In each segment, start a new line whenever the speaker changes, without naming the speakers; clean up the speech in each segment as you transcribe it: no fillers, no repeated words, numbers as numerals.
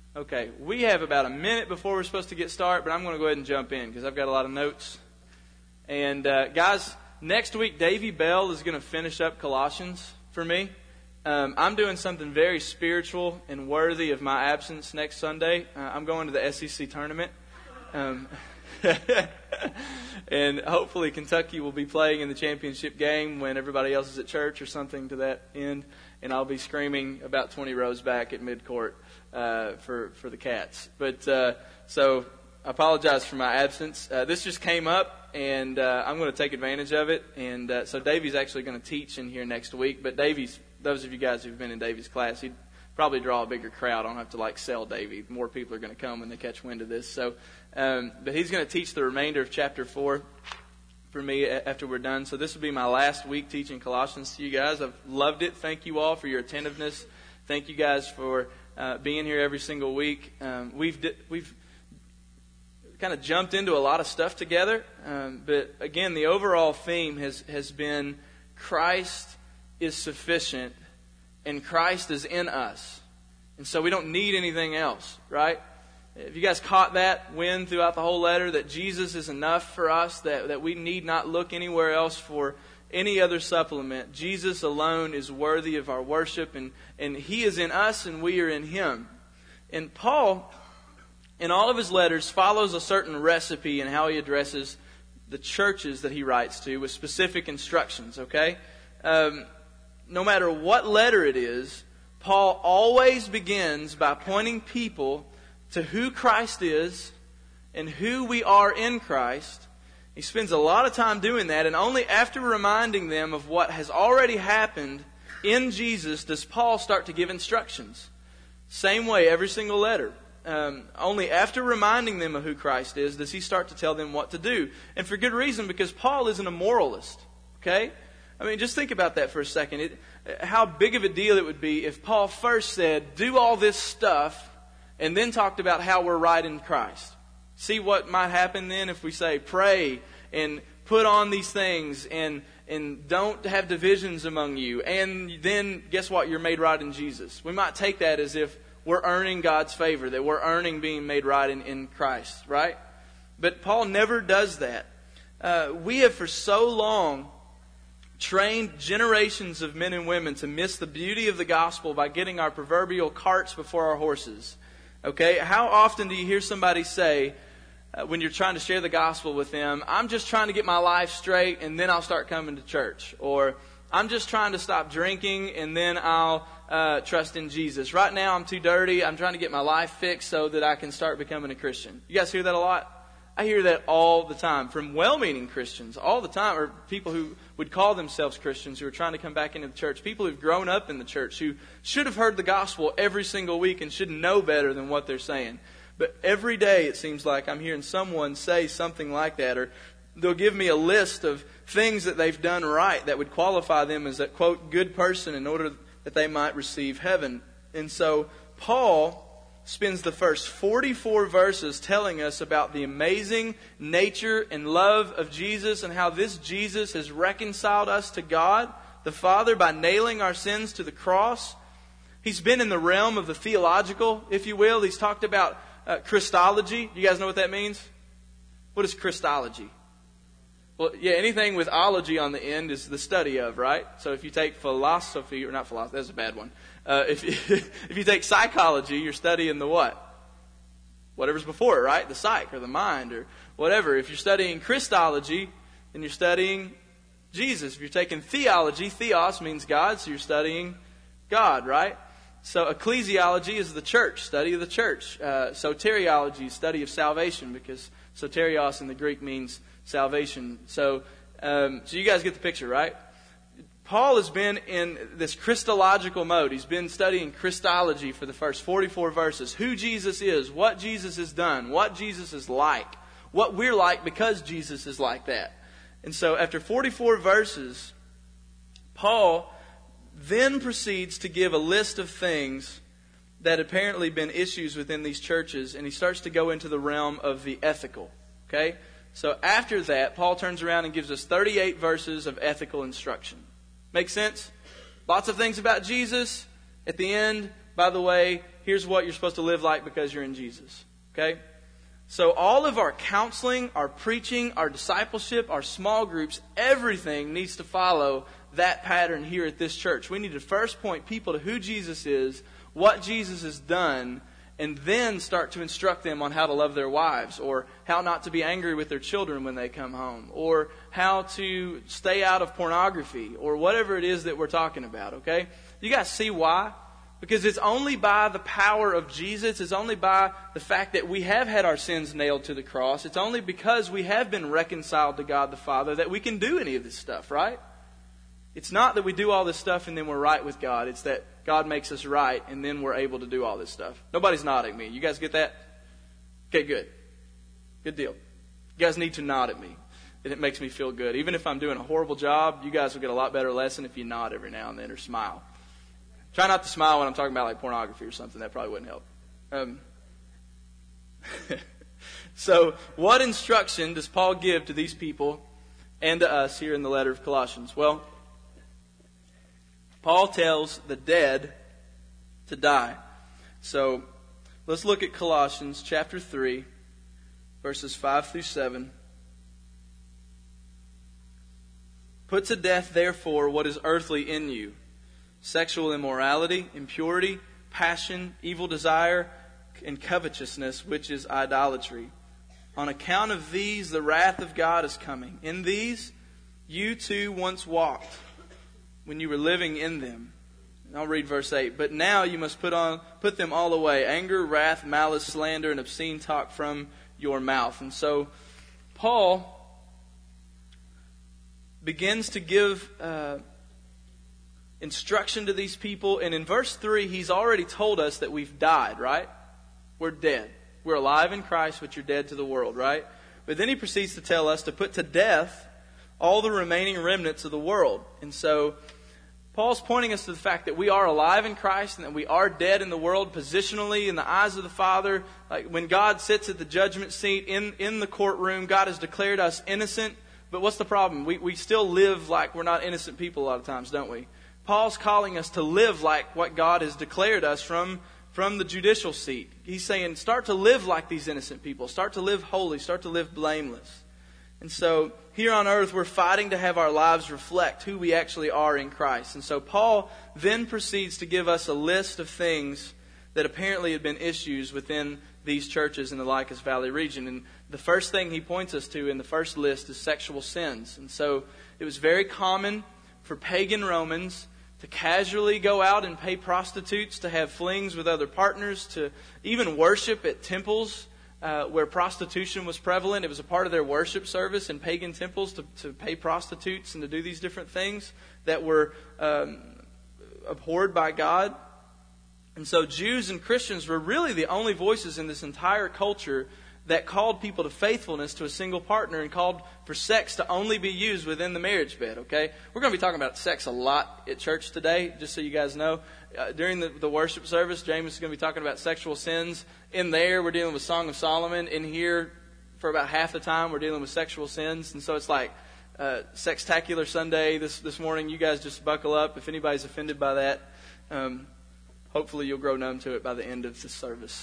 Okay, we have about a minute before we're supposed to get started, but I'm going to go ahead and jump in because I've got a lot of notes. And guys, next week Davey Bell is going to finish up Colossians for me. I'm doing something very spiritual and worthy of my absence next Sunday. I'm going to the SEC tournament. And hopefully Kentucky will be playing in the championship game when everybody else is at church or something to that end. And I'll be screaming about 20 rows back at midcourt for the Cats. But so I apologize for my absence. This just came up, and I'm going to take advantage of it. And so Davey's actually going to teach in here next week. But Davey's, those of you guys who've been in Davey's class, he'd probably draw a bigger crowd. I don't have to sell Davey. More people are going to come when they catch wind of this. So, but he's going to teach the remainder of chapter 4 for me after we're done. So this will be my last week teaching Colossians to you guys. I've loved it. Thank you all for your attentiveness. Thank you guys for being here every single week. We've kind of jumped into a lot of stuff together. But again, the overall theme has been Christ is sufficient and Christ is in us. And so we don't need anything else, right? If you guys caught that win throughout the whole letter, that Jesus is enough for us, that we need not look anywhere else for any other supplement. Jesus alone is worthy of our worship, and He is in us and we are in Him. And Paul, in all of his letters, follows a certain recipe in how he addresses the churches that he writes to with specific instructions, okay? No matter what letter it is, Paul always begins by pointing people to who Christ is and who we are in Christ. He spends a lot of time doing that, and only after reminding them of what has already happened in Jesus does Paul start to give instructions. Same way, every single letter. Only after reminding them of who Christ is does he start to tell them what to do. And for good reason, because Paul isn't a moralist. Okay? I mean, just think about that for a second. How big of a deal it would be if Paul first said, do all this stuff, and then talked about how we're right in Christ. See what might happen then if we say, pray and put on these things and don't have divisions among you. And then, guess what? You're made right in Jesus. We might take that as if we're earning God's favor, that we're earning being made right in Christ, right? But Paul never does that. We have for so long trained generations of men and women to miss the beauty of the gospel by getting our proverbial carts before our horses. Okay, how often do you hear somebody say, when you're trying to share the gospel with them, I'm just trying to get my life straight and then I'll start coming to church. Or, I'm just trying to stop drinking and then I'll trust in Jesus. Right now I'm too dirty. I'm trying to get my life fixed so that I can start becoming a Christian. You guys hear that a lot? I hear that all the time from well-meaning Christians all the time, or people who would call themselves Christians who are trying to come back into the church, people who've grown up in the church who should have heard the gospel every single week and should know better than what they're saying. But every day it seems like I'm hearing someone say something like that, or they'll give me a list of things that they've done right that would qualify them as a, quote, good person in order that they might receive heaven. And so Paul spends the first 44 verses telling us about the amazing nature and love of Jesus and how this Jesus has reconciled us to God, the Father, by nailing our sins to the cross. He's been in the realm of the theological, if you will. He's talked about Christology. You guys know what that means? What is Christology? Well, yeah, anything with ology on the end is the study of, right? So if you take philosophy, or not philosophy, that's a bad one. If you take psychology, you're studying the what? Whatever's before it, right? The psyche or the mind or whatever. If you're studying Christology, then you're studying Jesus. If you're taking theology, theos means God, so you're studying God, right? So ecclesiology is the church, study of the church. Soteriology, study of salvation, because soterios in the Greek means salvation. So you guys get the picture, right? Paul has been in this Christological mode. He's been studying Christology for the first 44 verses. Who Jesus is, what Jesus has done, what Jesus is like, what we're like because Jesus is like that. And so after 44 verses, Paul then proceeds to give a list of things that apparently been issues within these churches, and he starts to go into the realm of the ethical. Okay? So after that, Paul turns around and gives us 38 verses of ethical instruction. Make sense? Lots of things about Jesus. At the end, by the way, here's what you're supposed to live like because you're in Jesus. Okay? So all of our counseling, our preaching, our discipleship, our small groups, everything needs to follow that pattern here at this church. We need to first point people to who Jesus is, what Jesus has done, and then start to instruct them on how to love their wives, or how not to be angry with their children when they come home, or how to stay out of pornography, or whatever it is that we're talking about, okay? You guys see why? Because it's only by the power of Jesus, it's only by the fact that we have had our sins nailed to the cross, it's only because we have been reconciled to God the Father that we can do any of this stuff, right? It's not that we do all this stuff and then we're right with God. It's that God makes us right and then we're able to do all this stuff. Nobody's nodding at me. You guys get that? Okay, good. Good deal. You guys need to nod at me. And it makes me feel good. Even if I'm doing a horrible job, you guys will get a lot better lesson if you nod every now and then or smile. Try not to smile when I'm talking about like pornography or something. That probably wouldn't help. So, what instruction does Paul give to these people and to us here in the letter of Colossians? Well, Paul tells the dead to die. So, let's look at Colossians chapter 3, verses 5 through 7. Put to death, therefore, what is earthly in you: sexual immorality, impurity, passion, evil desire, and covetousness, which is idolatry. On account of these, the wrath of God is coming. In these, you too once walked when you were living in them. And I'll read verse 8. But now you must put them all away: anger, wrath, malice, slander, and obscene talk from your mouth. And so, Paul begins to give instruction to these people. And in verse 3, he's already told us that we've died, right? We're dead. We're alive in Christ, but you're dead to the world, right? But then he proceeds to tell us to put to death all the remaining remnants of the world. And so, Paul's pointing us to the fact that we are alive in Christ and that we are dead in the world positionally in the eyes of the Father. Like when God sits at the judgment seat in the courtroom, God has declared us innocent. But what's the problem? We still live like we're not innocent people a lot of times, don't we? Paul's calling us to live like what God has declared us from the judicial seat. He's saying, start to live like these innocent people. Start to live holy. Start to live blameless. And so, here on earth, we're fighting to have our lives reflect who we actually are in Christ. And so, Paul then proceeds to give us a list of things that apparently had been issues within these churches in the Lycus Valley region. And the first thing he points us to in the first list is sexual sins. And so, it was very common for pagan Romans to casually go out and pay prostitutes, to have flings with other partners, to even worship at temples where prostitution was prevalent. It was a part of their worship service in pagan temples to pay prostitutes and to do these different things that were abhorred by God. And so Jews and Christians were really the only voices in this entire culture that called people to faithfulness to a single partner and called for sex to only be used within the marriage bed, okay? We're going to be talking about sex a lot at church today, just so you guys know. During the worship service, James is going to be talking about sexual sins. In there, we're dealing with Song of Solomon. In here, for about half the time, we're dealing with sexual sins. And so it's like Sextacular Sunday this morning. You guys just buckle up. If anybody's offended by that, hopefully you'll grow numb to it by the end of this service.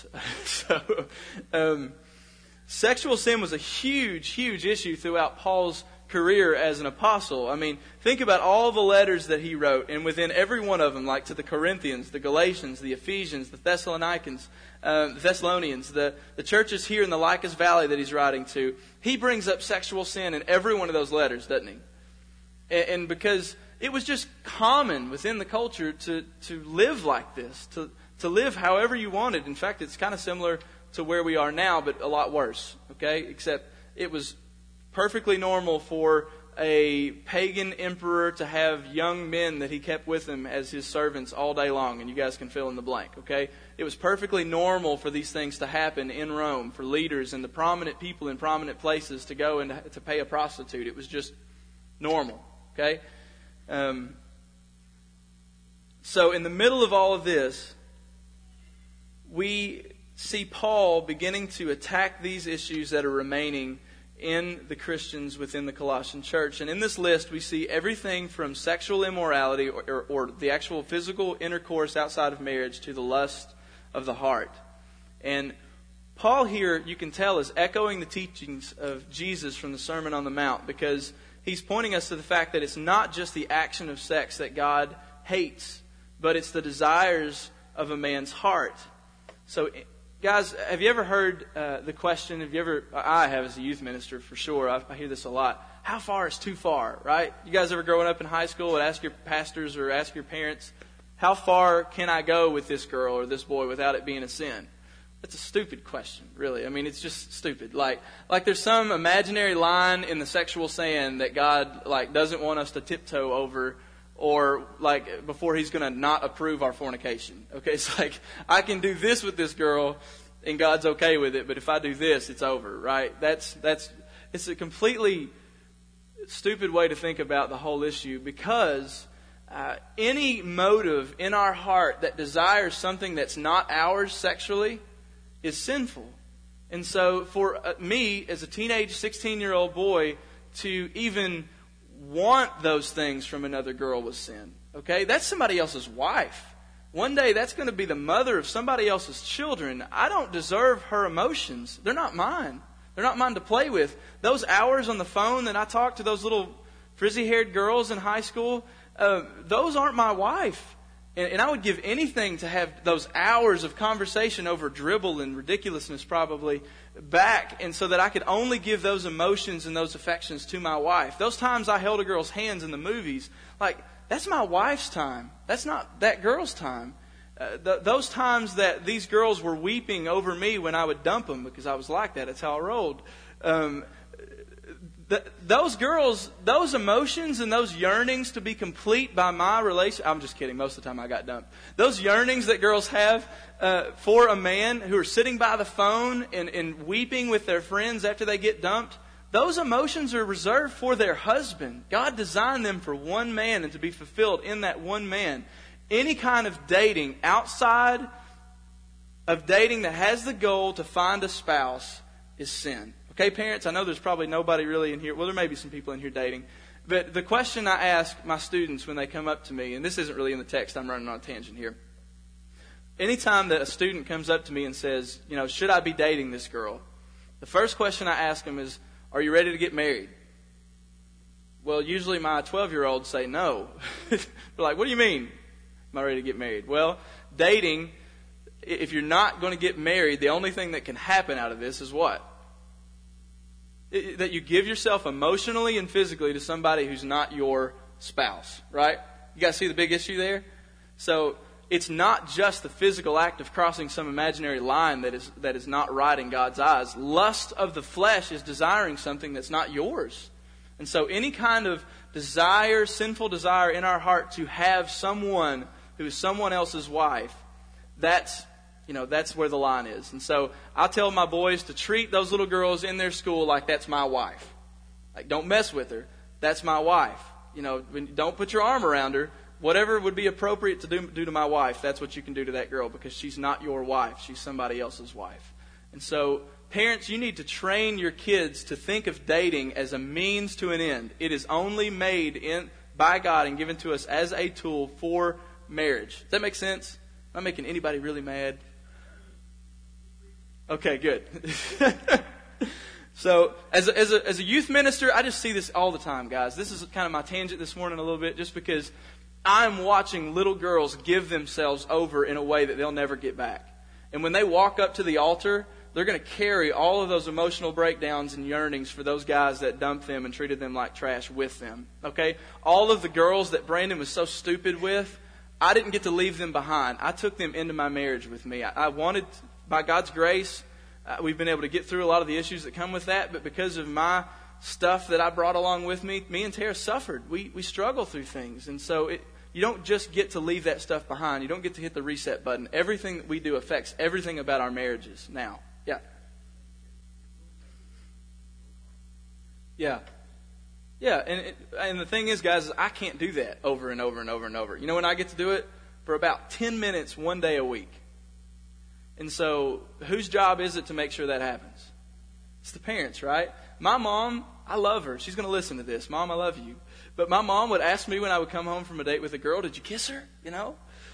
Sexual sin was a huge, huge issue throughout Paul's career as an apostle. I mean, think about all the letters that he wrote, and within every one of them, like to the Corinthians, the Galatians, the Ephesians, the Thessalonians, the churches here in the Lycus Valley that he's writing to, he brings up sexual sin in every one of those letters, doesn't he? And because it was just common within the culture to live like this, to live however you wanted. In fact, it's kind of similar to where we are now, but a lot worse, okay? Except it was perfectly normal for a pagan emperor to have young men that he kept with him as his servants all day long, and you guys can fill in the blank, okay? It was perfectly normal for these things to happen in Rome, for leaders and the prominent people in prominent places to go and to pay a prostitute. It was just normal, okay? So in the middle of all of this, we see Paul beginning to attack these issues that are remaining in the Christians within the Colossian church. And in this list, we see everything from sexual immorality or the actual physical intercourse outside of marriage to the lust of the heart. And Paul here, you can tell, is echoing the teachings of Jesus from the Sermon on the Mount, because he's pointing us to the fact that it's not just the action of sex that God hates, but it's the desires of a man's heart. So, guys, have you ever heard the question, I have as a youth minister for sure, I hear this a lot, how far is too far, right? You guys ever growing up in high school would ask your pastors or ask your parents, how far can I go with this girl or this boy without it being a sin? That's a stupid question, really. I mean, it's just stupid. Like there's some imaginary line in the sexual sand that God doesn't want us to tiptoe over, or before He's going to not approve our fornication. Okay, it's like I can do this with this girl, and God's okay with it, but if I do this, it's over, right? It's a completely stupid way to think about the whole issue, because any motive in our heart that desires something that's not ours sexually is sinful. And so for me, as a teenage 16-year-old boy, to even want those things from another girl was sin. Okay? That's somebody else's wife. One day that's going to be the mother of somebody else's children. I don't deserve her emotions. They're not mine. They're not mine to play with. Those hours on the phone that I talk to those little frizzy-haired girls in high school, those aren't my wife. And I would give anything to have those hours of conversation over dribble and ridiculousness probably back, and so that I could only give those emotions and those affections to my wife. Those times I held a girl's hands in the movies, that's my wife's time. That's not that girl's time. Those times that these girls were weeping over me when I would dump them, because I was like that. That's how I rolled. Those girls, those emotions and those yearnings to be complete by my relation. I'm just kidding. Most of the time I got dumped. Those yearnings that girls have for a man who are sitting by the phone and weeping with their friends after they get dumped, those emotions are reserved for their husband. God designed them for one man and to be fulfilled in that one man. Any kind of dating outside of dating that has the goal to find a spouse is sin. Okay, parents, I know there's probably nobody really in here. Well, there may be some people in here dating. But the question I ask my students when they come up to me, and this isn't really in the text, I'm running on a tangent here. Anytime that a student comes up to me and says, should I be dating this girl? The first question I ask them is, are you ready to get married? Well, usually my 12-year-olds say no. They're like, what do you mean? Am I ready to get married? Well, dating, if you're not going to get married, the only thing that can happen out of this is what? That you give yourself emotionally and physically to somebody who's not your spouse, right? You guys see the big issue there? So it's not just the physical act of crossing some imaginary line that is not right in God's eyes. Lust of the flesh is desiring something that's not yours. And so any kind of desire, sinful desire in our heart to have someone who is someone else's wife, that's where the line is. And so I tell my boys to treat those little girls in their school like that's my wife. Don't mess with her. That's my wife. Don't put your arm around her. Whatever would be appropriate to do to my wife, that's what you can do to that girl, because she's not your wife. She's somebody else's wife. And so, parents, you need to train your kids to think of dating as a means to an end. It is only made by God and given to us as a tool for marriage. Does that make sense? Am I making anybody really mad? Okay, good. So, as a youth minister, I just see this all the time, guys. This is kind of my tangent this morning a little bit, just because I'm watching little girls give themselves over in a way that they'll never get back. And when they walk up to the altar, they're going to carry all of those emotional breakdowns and yearnings for those guys that dumped them and treated them like trash with them. Okay? All of the girls that Brandon was so stupid with, I didn't get to leave them behind. I took them into my marriage with me. I wanted, by God's grace, we've been able to get through a lot of the issues that come with that, but because of my stuff that I brought along with me and Tara suffered. We struggle through things. And so you don't just get to leave that stuff behind. You don't get to hit the reset button. Everything that we do affects everything about our marriages now. Yeah. Yeah. Yeah, and the thing is, guys, is I can't do that over and over and over and over. You know when I get to do it? For about 10 minutes, one day a week. And so, whose job is it to make sure that happens? It's the parents, right? My mom, I love her. She's going to listen to this. Mom, I love you. But my mom would ask me when I would come home from a date with a girl, did you kiss her? You know?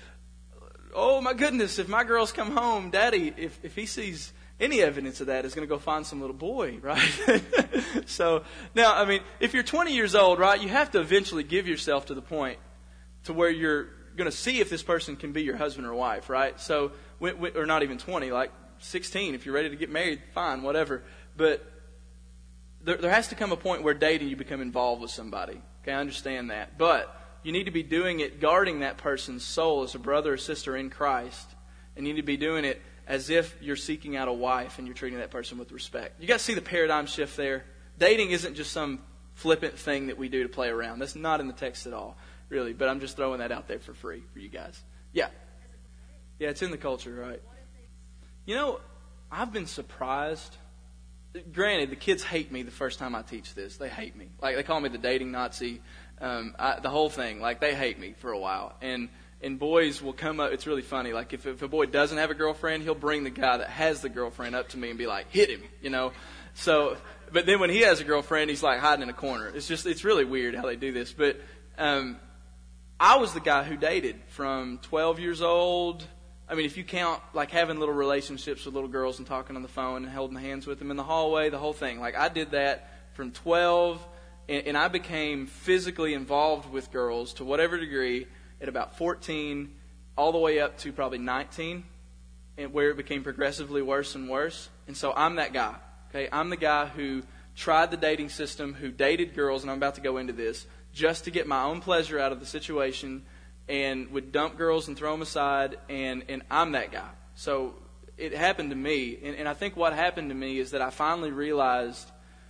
Oh, my goodness, if my girls come home, Daddy, if he sees any evidence of that, is going to go find some little boy, right? So, now, I mean, if you're 20 years old, right, you have to eventually give yourself to the point to where you're going to see if this person can be your husband or wife, right? So, or not even 20, like 16. If you're ready to get married, fine, whatever. But there has to come a point where dating you become involved with somebody. Okay, I understand that. But you need to be doing it guarding that person's soul as a brother or sister in Christ. And you need to be doing it as if you're seeking out a wife and you're treating that person with respect. You got to see the paradigm shift there. Dating isn't just some flippant thing that we do to play around. That's not in the text at all, really. But I'm just throwing that out there for free for you guys. Yeah. Yeah, it's in the culture, right? You know, I've been surprised. Granted, the kids hate me the first time I teach this. They hate me. Like, they call me the dating Nazi. The whole thing. Like, they hate me for a while. And boys will come up. It's really funny. Like, if a boy doesn't have a girlfriend, he'll bring the guy that has the girlfriend up to me and be like, hit him, you know. So, but then when he has a girlfriend, he's like hiding in a corner. It's really weird how they do this. But I was the guy who dated from 12 years old. I mean, if you count, like, having little relationships with little girls and talking on the phone and holding hands with them in the hallway, the whole thing. Like, I did that from 12, and I became physically involved with girls to whatever degree at about 14, all the way up to probably 19, and where it became progressively worse and worse. And so I'm that guy, okay? I'm the guy who tried the dating system, who dated girls, and I'm about to go into this, just to get my own pleasure out of the situation, and would dump girls and throw them aside, and I'm that guy. So it happened to me, and I think what happened to me is that I finally realized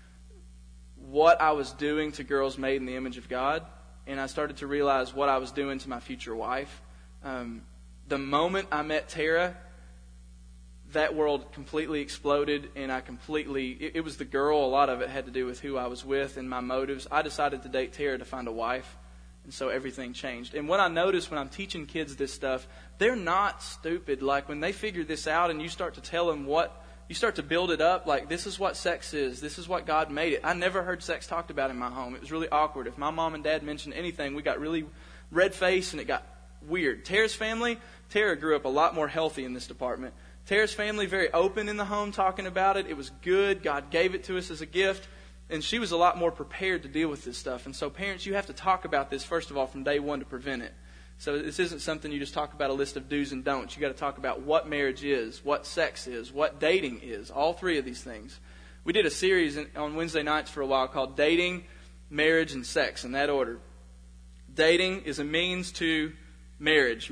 what I was doing to girls made in the image of God, and I started to realize what I was doing to my future wife. The moment I met Tara, that world completely exploded, and it was the girl. A lot of it had to do with who I was with and my motives. I decided to date Tara to find a wife. And so everything changed. And what I notice when I'm teaching kids this stuff, they're not stupid. Like, when they figure this out and you start to tell them you start to build it up, like, this is what sex is. This is what God made it. I never heard sex talked about in my home. It was really awkward. If my mom and dad mentioned anything, we got really red-faced and it got weird. Tara's family, Tara grew up a lot more healthy in this department. Tara's family, very open in the home talking about it. It was good. God gave it to us as a gift. And she was a lot more prepared to deal with this stuff. And so, parents, you have to talk about this, first of all, from day one to prevent it. So this isn't something you just talk about a list of do's and don'ts. You got to talk about what marriage is, what sex is, what dating is, all three of these things. We did a series on Wednesday nights for a while called Dating, Marriage, and Sex, in that order. Dating is a means to marriage.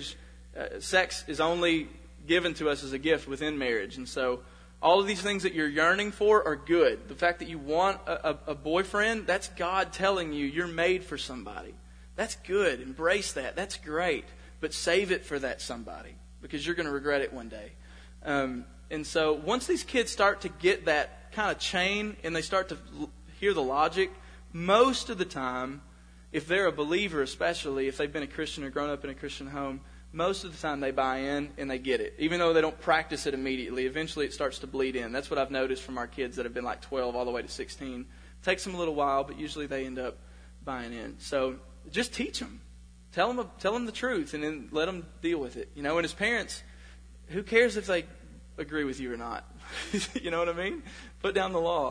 Sex is only given to us as a gift within marriage. And so all of these things that you're yearning for are good. The fact that you want a boyfriend, that's God telling you you're made for somebody. That's good. Embrace that. That's great. But save it for that somebody, because you're going to regret it one day. And so once these kids start to get that kind of chain and they start to hear the logic, most of the time, if they're a believer especially, if they've been a Christian or grown up in a Christian home, most of the time they buy in and they get it. Even though they don't practice it immediately, eventually it starts to bleed in. That's what I've noticed from our kids that have been like 12 all the way to 16. It takes them a little while, but usually they end up buying in. So just teach them. Tell them the truth, and then let them deal with it. You know, and as parents, who cares if they agree with you or not? You know what I mean? Put down the law.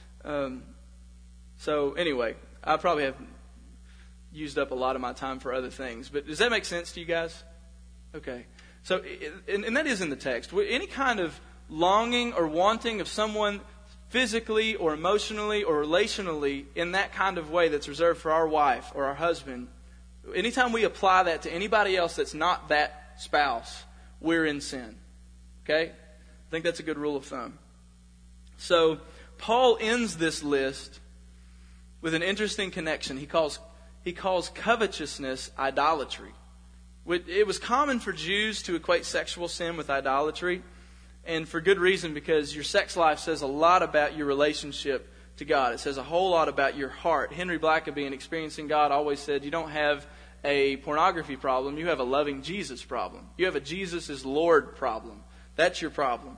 So anyway, I probably have used up a lot of my time for other things. But does that make sense to you guys? Okay. So, and that is in the text. Any kind of longing or wanting of someone physically or emotionally or relationally in that kind of way that's reserved for our wife or our husband, anytime we apply that to anybody else that's not that spouse, we're in sin. Okay? I think that's a good rule of thumb. So, Paul ends this list with an interesting connection. He calls covetousness idolatry. It was common for Jews to equate sexual sin with idolatry, and for good reason, because your sex life says a lot about your relationship to God. It says a whole lot about your heart. Henry Blackaby, in Experiencing God, always said, you don't have a pornography problem, you have a loving Jesus problem. You have a Jesus is Lord problem. That's your problem.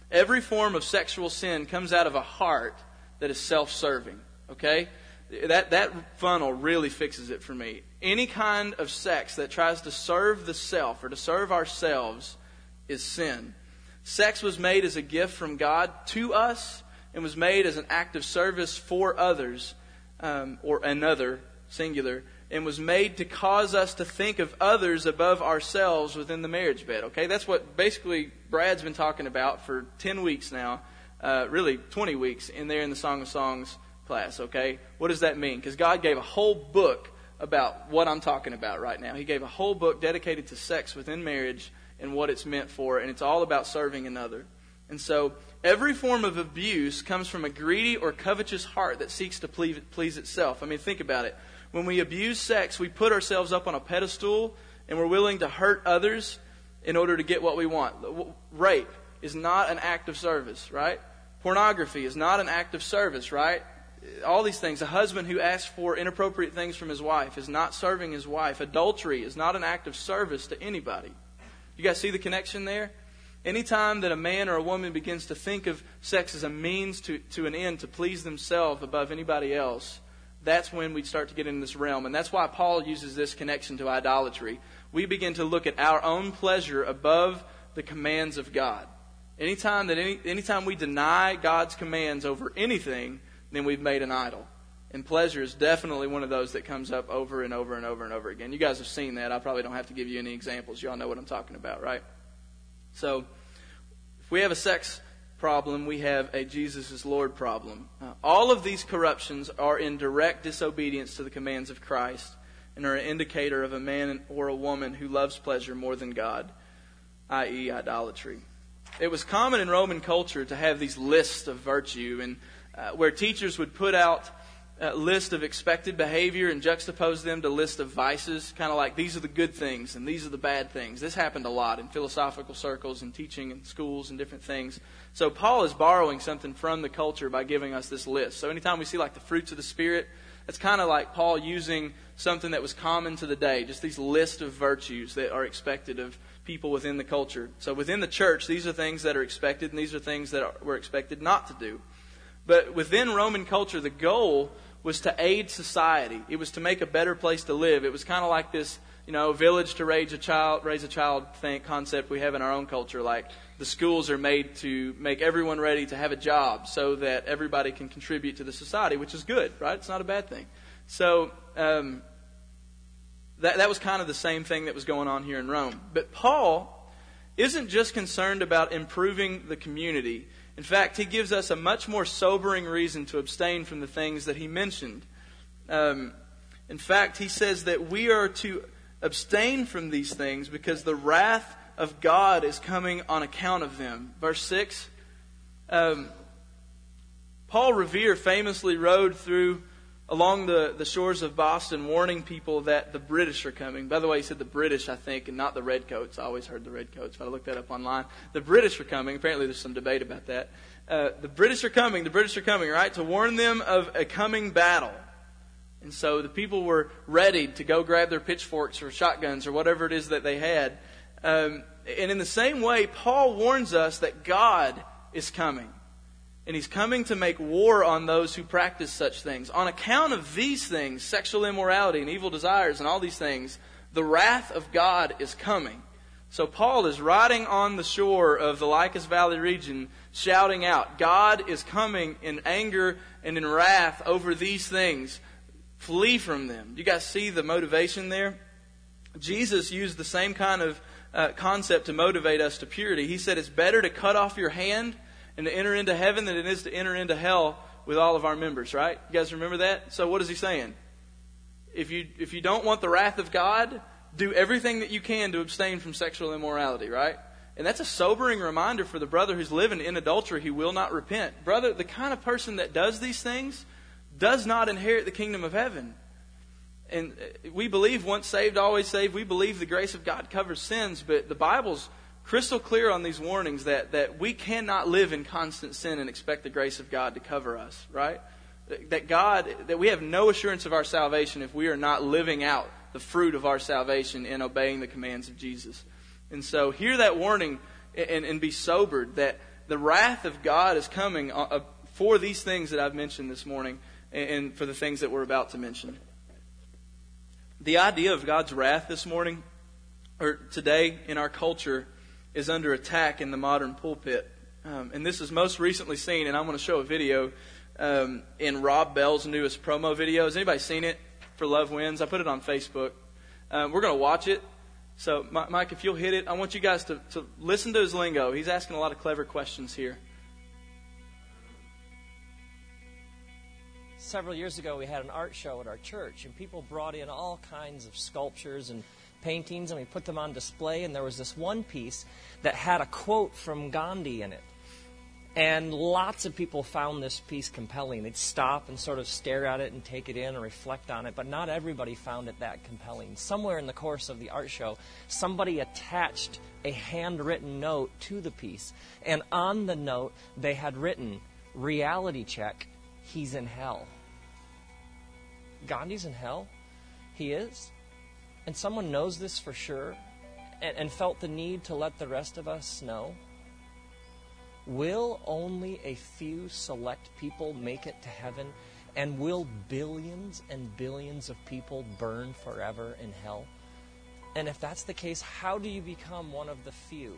Every form of sexual sin comes out of a heart that is self-serving. Okay? That funnel really fixes it for me. Any kind of sex that tries to serve the self or to serve ourselves is sin. Sex was made as a gift from God to us and was made as an act of service for others, or another, singular, and was made to cause us to think of others above ourselves within the marriage bed. Okay, that's what basically Brad's been talking about for 10 weeks now, really 20 weeks in there in the Song of Songs class. Okay, what does that mean? Because God gave a whole book about what I'm talking about right now. He gave a whole book dedicated to sex within marriage and what it's meant for, and it's all about serving another. And so every form of abuse comes from a greedy or covetous heart that seeks to please itself. I mean, think about it. When we abuse sex, we put ourselves up on a pedestal and we're willing to hurt others in order to get what we want. Rape is not an act of service, right? Pornography is not an act of service, right? All these things. A husband who asks for inappropriate things from his wife is not serving his wife. Adultery is not an act of service to anybody. You guys see the connection there? Anytime that a man or a woman begins to think of sex as a means to an end to please themselves above anybody else, that's when we start to get into this realm. And that's why Paul uses this connection to idolatry. We begin to look at our own pleasure above the commands of God. Anytime we deny God's commands over anything, then we've made an idol. And pleasure is definitely one of those that comes up over and over and over and over again. You guys have seen that. I probably don't have to give you any examples. You all know what I'm talking about, right? So, if we have a sex problem, we have a Jesus is Lord problem. All of these corruptions are in direct disobedience to the commands of Christ and are an indicator of a man or a woman who loves pleasure more than God, i.e. idolatry. It was common in Roman culture to have these lists of virtue, and where teachers would put out a list of expected behavior and juxtapose them to list of vices, kind of like these are the good things and these are the bad things. This happened a lot in philosophical circles and teaching in schools and different things. So Paul is borrowing something from the culture by giving us this list. So anytime we see like the fruits of the Spirit, it's kind of like Paul using something that was common to the day, just these lists of virtues that are expected of people within the culture. So within the church, these are things that are expected and these are things that we're expected not to do. But within Roman culture, the goal was to aid society. It was to make a better place to live. It was kind of like this, village to raise a child concept we have in our own culture. Like the schools are made to make everyone ready to have a job so that everybody can contribute to the society, which is good, right? It's not a bad thing. So that was kind of the same thing that was going on here in Rome. But Paul isn't just concerned about improving the community. In fact, he gives us a much more sobering reason to abstain from the things that he mentioned. In fact, he says that we are to abstain from these things because the wrath of God is coming on account of them. Verse 6, Paul Revere famously rode along the shores of Boston warning people that the British are coming. By the way, he said the British, I think, and not the Redcoats. I always heard the Redcoats, but I looked that up online. The British are coming. Apparently there's some debate about that. The British are coming, right? To warn them of a coming battle. And so the people were ready to go grab their pitchforks or shotguns or whatever it is that they had. And in the same way, Paul warns us that God is coming. And He's coming to make war on those who practice such things. On account of these things, sexual immorality and evil desires and all these things, the wrath of God is coming. So Paul is riding on the shore of the Lycus Valley region, shouting out, God is coming in anger and in wrath over these things. Flee from them. You guys see the motivation there? Jesus used the same kind of concept to motivate us to purity. He said it's better to cut off your hand and to enter into heaven than it is to enter into hell with all of our members, right? You guys remember that? So what is he saying? If you don't want the wrath of God, do everything that you can to abstain from sexual immorality, right? And that's a sobering reminder for the brother who's living in adultery who will not repent. Brother, the kind of person that does these things does not inherit the kingdom of heaven. And we believe once saved, always saved. We believe the grace of God covers sins, but the Bible's crystal clear on these warnings that we cannot live in constant sin and expect the grace of God to cover us, right? That we have no assurance of our salvation if we are not living out the fruit of our salvation in obeying the commands of Jesus. And so hear that warning and be sobered that the wrath of God is coming for these things that I've mentioned this morning and for the things that we're about to mention. The idea of God's wrath this morning, or today in our culture, is under attack in the modern pulpit. And this is most recently seen, and I'm going to show a video in Rob Bell's newest promo video. Has anybody seen it for Love Wins? I put it on Facebook. We're going to watch it. So, Mike, if you'll hit it, I want you guys to listen to his lingo. He's asking a lot of clever questions here.
Several years ago, we had an art show at our church, and people brought in all kinds of sculptures and paintings, and we put them on display, and there was this one piece that had a quote from Gandhi in it. And lots of people found this piece compelling. They'd stop and sort of stare at it and take it in and reflect on it, but not everybody found it that compelling. Somewhere in the course of the art show, somebody attached a handwritten note to the piece, and on the note, they had written, "Reality check, he's in hell." Gandhi's in hell? He is? And someone knows this for sure and felt the need to let the rest of us know? Will only a few select people make it to heaven? And will billions and billions of people burn forever in hell? And if that's the case, how do you become one of the few?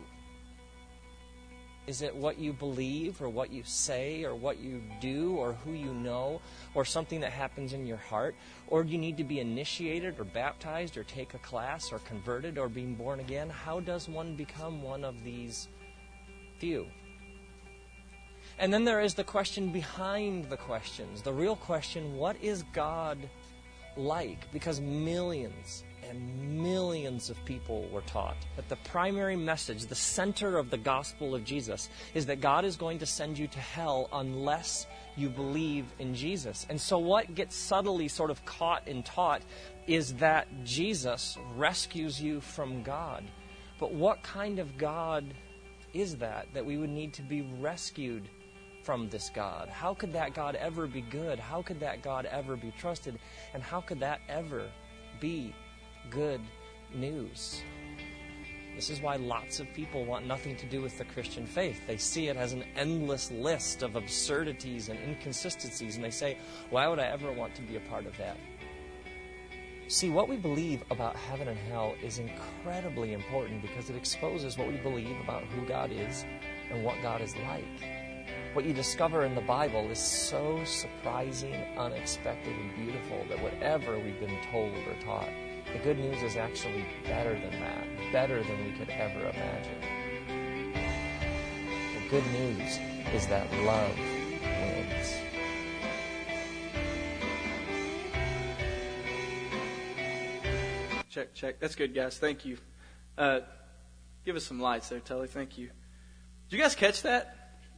Is it what you believe or what you say or what you do or who you know or something that happens in your heart? Or do you need to be initiated or baptized or take a class or converted or being born again? How does one become one of these few? And then there is the question behind the questions. The real question, what is God like? Because millions and millions of people were taught that the primary message, the center of the gospel of Jesus, is that God is going to send you to hell unless you believe in Jesus. And so what gets subtly sort of caught and taught is that Jesus rescues you from God. But what kind of God is that we would need to be rescued from this God? How could that God ever be good? How could that God ever be trusted? And how could that ever be good news? This is why lots of people want nothing to do with the Christian faith. They see it as an endless list of absurdities and inconsistencies, and they say, why would I ever want to be a part of that? See, what we believe about heaven and hell is incredibly important because it exposes what we believe about who God is and what God is like. What you discover in the Bible is so surprising, unexpected, and beautiful that whatever we've been told or taught, the good news is actually better than that, better than we could ever imagine. The good news is that love wins.
Check. That's good, guys. Thank you. Give us some lights there, Tully. Thank you. Did you guys catch that?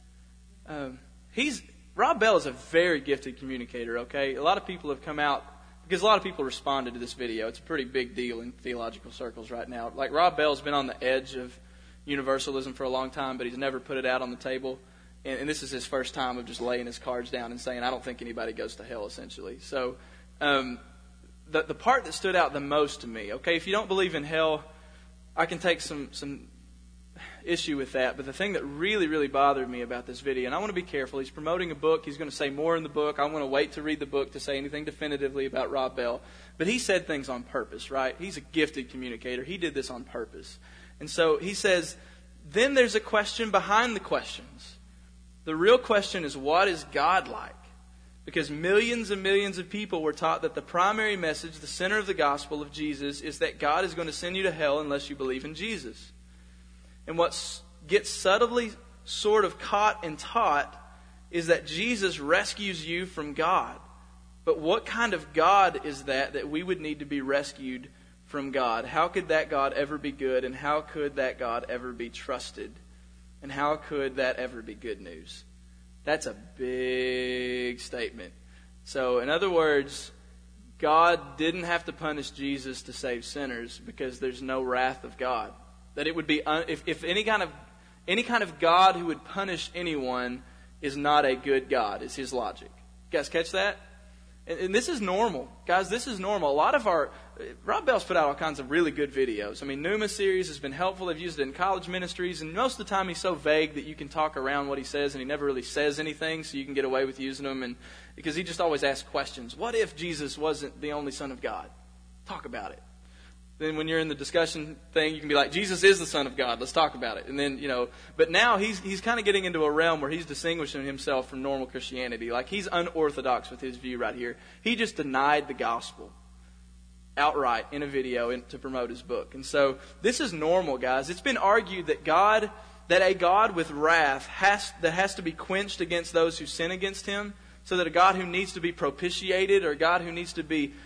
Rob Bell is a very gifted communicator, okay? A lot of people have come out, because a lot of people responded to this video. It's a pretty big deal in theological circles right now. Like, Rob Bell's been on the edge of universalism for a long time, but he's never put it out on the table. And this is his first time of just laying his cards down and saying, I don't think anybody goes to hell, essentially. So, the part that stood out the most to me, okay, if you don't believe in hell, I can take some issue with that, but the thing that really, really bothered me about this video, and I want to be careful, he's promoting a book, he's going to say more in the book, I want to wait to read the book to say anything definitively about Rob Bell, but he said things on purpose, right? He's a gifted communicator, he did this on purpose. And so he says, then there's a question behind the questions. The real question is, what is God like? Because millions and millions of people were taught that the primary message, the center of the gospel of Jesus, is that God is going to send you to hell unless you believe in Jesus. And what gets subtly sort of caught and taught is that Jesus rescues you from God. But what kind of God is that we would need to be rescued from God? How could that God ever be good? And how could that God ever be trusted? And how could that ever be good news? That's a big statement. So, in other words, God didn't have to punish Jesus to save sinners because there's no wrath of God. That it would be, if any kind of God who would punish anyone is not a good God, is his logic. You guys catch that? And this is normal. Guys, this is normal. A lot of Rob Bell's put out all kinds of really good videos. I mean, Pneuma series has been helpful. They've used it in college ministries, and most of the time he's so vague that you can talk around what he says, and he never really says anything, so you can get away with using them. And because he just always asks questions. What if Jesus wasn't the only Son of God? Talk about it. Then when you're in the discussion thing, you can be like, Jesus is the Son of God. Let's talk about it. And then, but now he's kind of getting into a realm where he's distinguishing himself from normal Christianity. Like, he's unorthodox with his view right here. He just denied the gospel outright in a video to promote his book. And so this is normal, guys. It's been argued that a God with wrath has to be quenched against those who sin against him, so that a God who needs to be propitiated, or a God who needs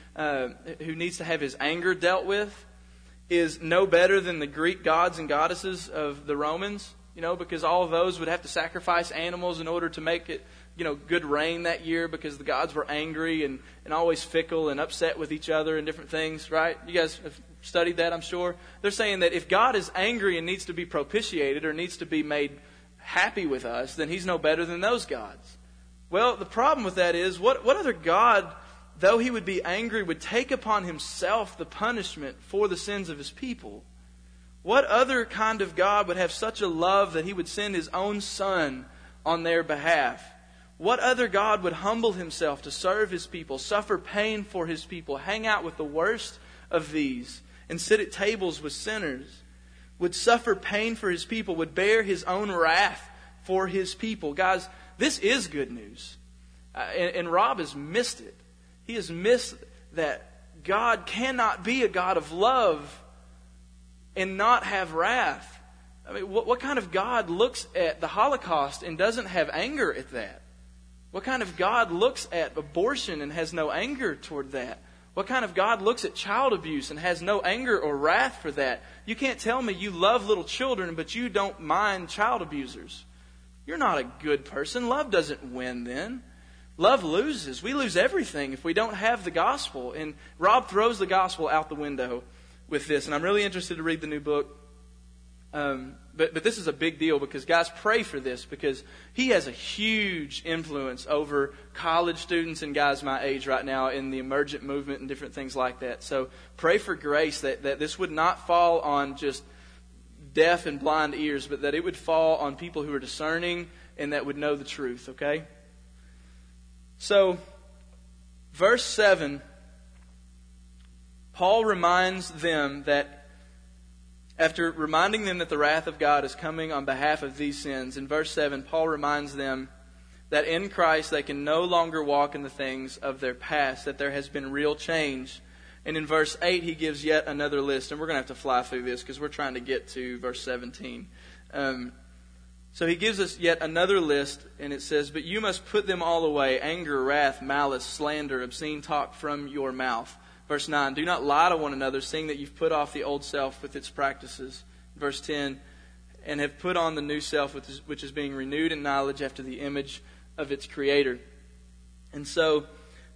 to have his anger dealt with, is no better than the Greek gods and goddesses of the Romans, because all of those would have to sacrifice animals in order to make it, good rain that year, because the gods were angry and always fickle and upset with each other and different things, right? You guys have studied that, I'm sure. They're saying that if God is angry and needs to be propitiated or needs to be made happy with us, then he's no better than those gods. Well, the problem with that is, what other God, though he would be angry, would take upon himself the punishment for the sins of his people? What other kind of God would have such a love that he would send his own Son on their behalf? What other God would humble himself to serve his people, suffer pain for his people, hang out with the worst of these, and sit at tables with sinners, would suffer pain for his people, would bear his own wrath for his people? Guys, this is good news. And Rob has missed it. He has missed that God cannot be a God of love and not have wrath. I mean, what kind of God looks at the Holocaust and doesn't have anger at that? What kind of God looks at abortion and has no anger toward that? What kind of God looks at child abuse and has no anger or wrath for that? You can't tell me you love little children, but you don't mind child abusers. You're not a good person. Love doesn't win then. Love loses. We lose everything if we don't have the gospel. And Rob throws the gospel out the window with this. And I'm really interested to read the new book. But this is a big deal, because, guys, pray for this, because he has a huge influence over college students and guys my age right now in the emergent movement and different things like that. So pray for grace that this would not fall on just deaf and blind ears, but that it would fall on people who are discerning and that would know the truth, okay? So, verse 7, Paul reminds them that, after reminding them that the wrath of God is coming on behalf of these sins, in verse 7, Paul reminds them that in Christ they can no longer walk in the things of their past, that there has been real change. And in verse 8, he gives yet another list, and we're going to have to fly through this because we're trying to get to verse 17. So he gives us yet another list, and it says, "But you must put them all away, anger, wrath, malice, slander, obscene talk from your mouth." Verse 9, "Do not lie to one another, seeing that you've put off the old self with its practices." Verse 10, "And have put on the new self, which is being renewed in knowledge after the image of its creator." And so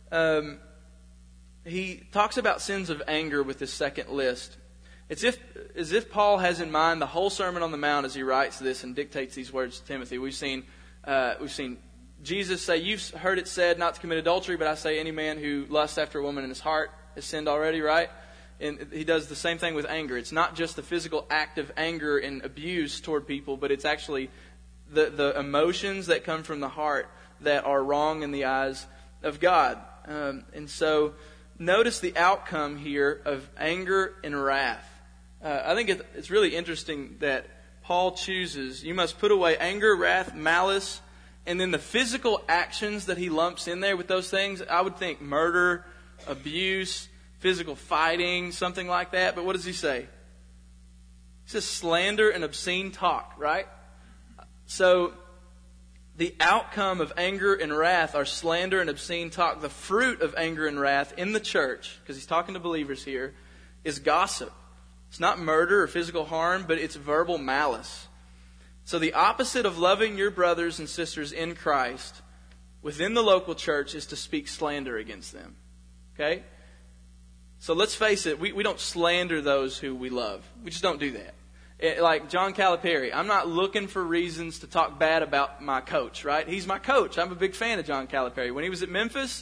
he talks about sins of anger with this second list. It's as if Paul has in mind the whole Sermon on the Mount as he writes this and dictates these words to Timothy. We've seen Jesus say, "You've heard it said not to commit adultery, but I say any man who lusts after a woman in his heart has sinned already," right? And he does the same thing with anger. It's not just the physical act of anger and abuse toward people, but it's actually the emotions that come from the heart that are wrong in the eyes of God. And so notice the outcome here of anger and wrath. I think it's really interesting that Paul chooses, you must put away anger, wrath, malice, and then the physical actions that he lumps in there with those things. I would think murder, abuse, physical fighting, something like that. But what does he say? He says slander and obscene talk, right? So the outcome of anger and wrath are slander and obscene talk. The fruit of anger and wrath in the church, because he's talking to believers here, is gossip. It's not murder or physical harm, but it's verbal malice. So the opposite of loving your brothers and sisters in Christ within the local church is to speak slander against them. Okay? So let's face it, we don't slander those who we love. We just don't do that. Like John Calipari, I'm not looking for reasons to talk bad about my coach, right? He's my coach. I'm a big fan of John Calipari. When he was at Memphis,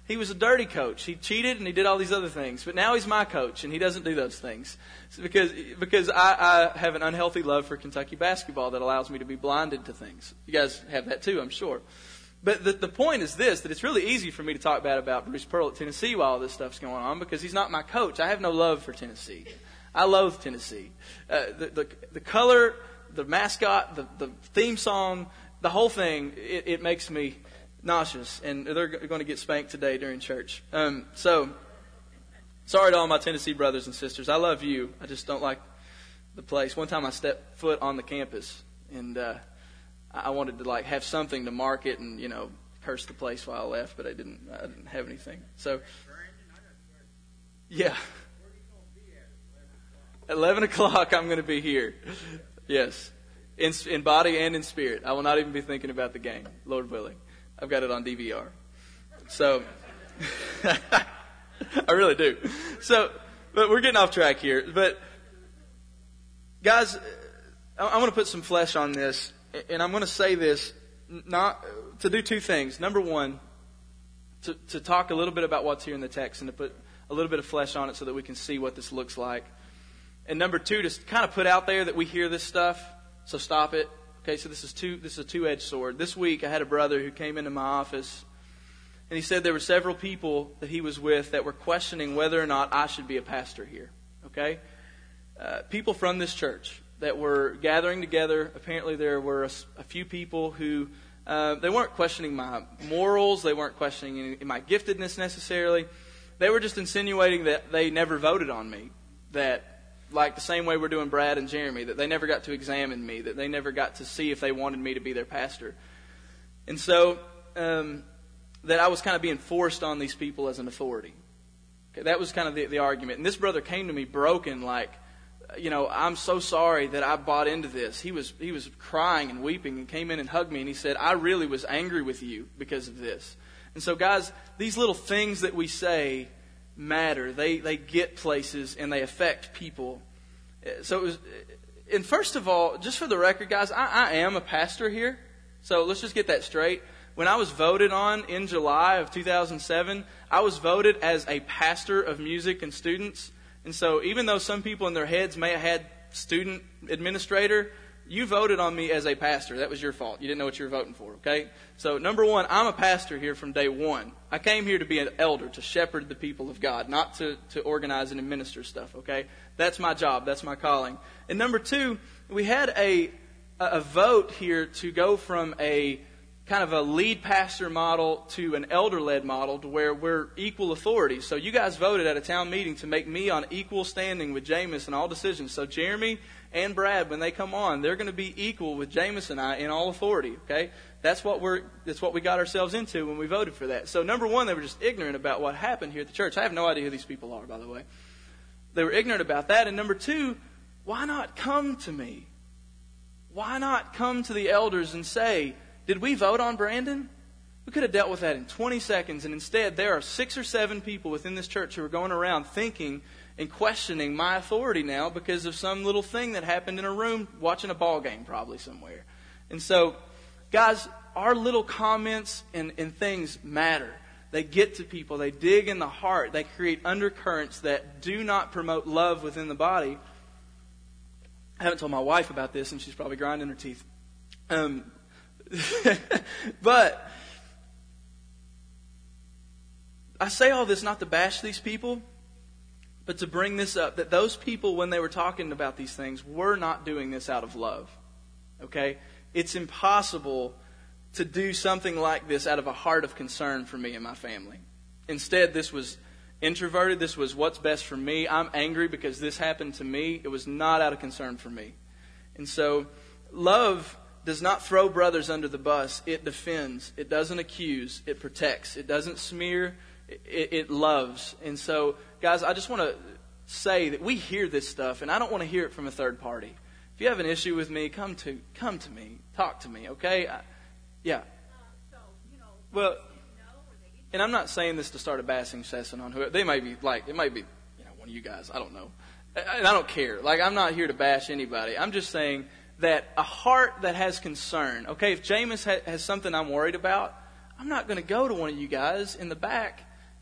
He was a dirty coach. He cheated and he did all these other things. But now he's my coach and he doesn't do those things. It's because I have an unhealthy love for Kentucky basketball that allows me to be blinded to things. You guys have that too, I'm sure. But the point is this, that it's really easy for me to talk bad about Bruce Pearl at Tennessee while all this stuff's going on because he's not my coach. I have no love for Tennessee. I loathe Tennessee. The color, the mascot, the theme song, the whole thing, it makes me nauseous, and they're going to get spanked today during church. So, sorry to all my Tennessee brothers and sisters. I love you. I just don't like the place. One time I stepped foot on the campus, and I wanted to have something to mark it and, curse the place while I left, but I didn't have anything. So, yeah. At 11 o'clock, I'm going to be here. Yes. In body and in spirit. I will not even be thinking about the game, Lord willing. I've got it on DVR. So, I really do. So, but we're getting off track here. But, guys, I want to put some flesh on this. And I'm going to say this not to do two things. Number one, to talk a little bit about what's here in the text and to put a little bit of flesh on it so that we can see what this looks like. And number two, just kind of put out there that we hear this stuff, so stop it. Okay, so this is a two-edged sword. This week I had a brother who came into my office, and he said there were several people that he was with that were questioning whether or not I should be a pastor here. Okay, people from this church that were gathering together. Apparently there were a few people who they weren't questioning my morals, they weren't questioning my giftedness necessarily. They were just insinuating that they never voted on me, that like the same way we're doing Brad and Jeremy, that they never got to examine me, that they never got to see if they wanted me to be their pastor. And so that I was kind of being forced on these people as an authority. Okay, that was kind of the argument. And this brother came to me broken, like, I'm so sorry that I bought into this. He was crying and weeping and came in and hugged me, and he said, I really was angry with you because of this. And so, guys, these little things that we say matter. They get places and they affect people. So it was, and first of all, just for the record, guys, I am a pastor here. So let's just get that straight. When I was voted on in July of 2007, I was voted as a pastor of music and students. And so even though some people in their heads may have had student administrator, you voted on me as a pastor. That was your fault. You didn't know what you were voting for, okay? So number one, I'm a pastor here from day one. I came here to be an elder, to shepherd the people of God, not to organize and administer stuff, okay? That's my job. That's my calling. And number two, we had a vote here to go from a kind of a lead pastor model to an elder-led model to where we're equal authority. So you guys voted at a town meeting to make me on equal standing with Jameis in all decisions. So Jeremy and Brad, when they come on, they're going to be equal with Jameis and I in all authority, okay? That's what we got ourselves into when we voted for that. So number one, they were just ignorant about what happened here at the church. I have no idea who these people are, by the way. They were ignorant about that. And number two, why not come to me? Why not come to the elders and say, did we vote on Brandon? We could have dealt with that in 20 seconds. And instead, there are 6 or 7 people within this church who are going around thinking and questioning my authority now because of some little thing that happened in a room watching a ball game probably somewhere. And so, guys, our little comments and things matter. They get to people. They dig in the heart. They create undercurrents that do not promote love within the body. I haven't told my wife about this, and she's probably grinding her teeth. But I say all this not to bash these people, but to bring this up, that those people, when they were talking about these things, were not doing this out of love. Okay? It's impossible to do something like this out of a heart of concern for me and my family. Instead, this was introverted. This was what's best for me. I'm angry because this happened to me. It was not out of concern for me. And so, love does not throw brothers under the bus. It defends. It doesn't accuse. It protects. It doesn't smear. It loves. And so, guys, I just want to say that we hear this stuff, and I don't want to hear it from a third party. If you have an issue with me, come to me. Talk to me, okay? Yeah. Well, and I'm not saying this to start a bashing session on whoever. They may be it might be one of you guys. I don't know. And I don't care. I'm not here to bash anybody. I'm just saying that a heart that has concern. Okay, if Jameis has something I'm worried about, I'm not going to go to one of you guys in the back